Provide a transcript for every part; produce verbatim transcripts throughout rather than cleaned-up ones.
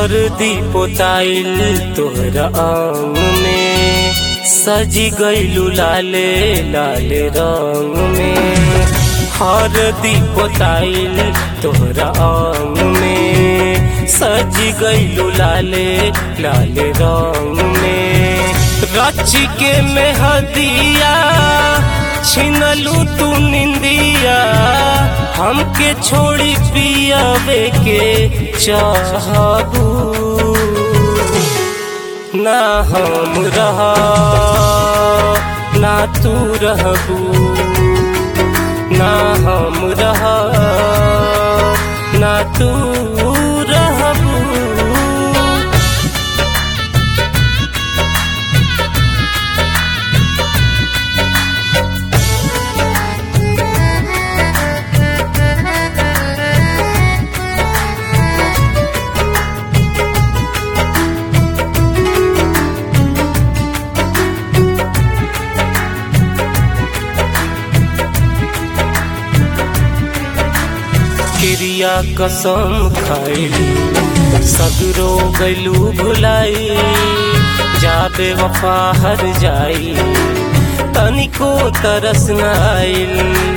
हरदी पोताइल तोहरा आंग में, सजी गइलू लाले लाले रंग में। हरदी पोताइल तोहरा आंग में, सजी गइलू लाले लाले रंग में। रच के मेहदिया छिनलू तू निंदिया, हमके छोड़ी पियावे के चाहबू। ना हम रहा ना तू रहबू, ना हम रहा ना तू रहबू। क्रिया कसम खाइली सगरो गइलू भुलाई, जाबे वफा हर जाई तनिको तरस न आइल।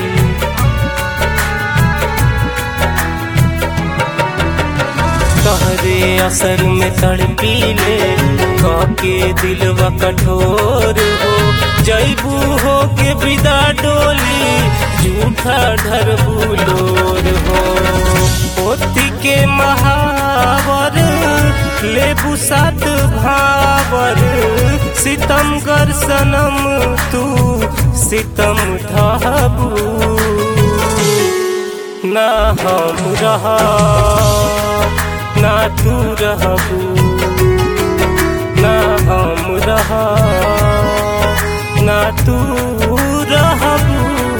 तहरे असर में तड़पीले काके दिलवा कठोर हो, जैबू हो के विदा डोली झूठा ढरबू लोर हो। पोती के महावर लेबू सात भावर, सितमगर सनम तू सितम ढाबू। ना हम रहा ना तू रहबू, ना हम रहा ना तू रहबू।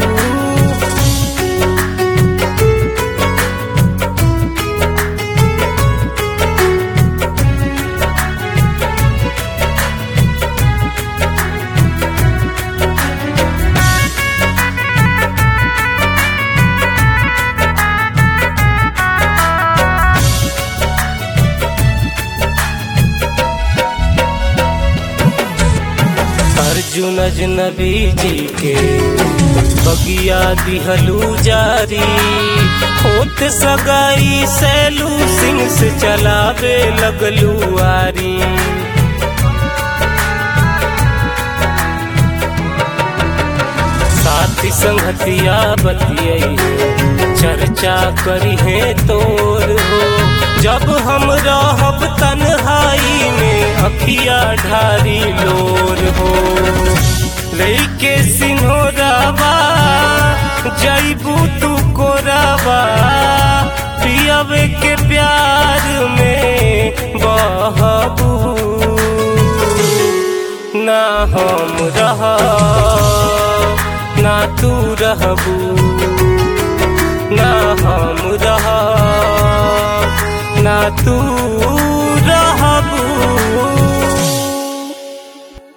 अर्जुन अजनबी जी के बगिया दिहलू जारी, होत सगाई सैलू सिंह से चलावे लगलू आरी। साथी संगतिया बतियाई चर्चा करी है तोर हो, जब हम रहब तन्हाई में अखिया ढारी लोर हो। लेके सिन्होरावा जैबू तू कोरावा, पियावे के प्यार में बहबू। ना हम रहा ना तू रहबू, ना हम रहा ना तू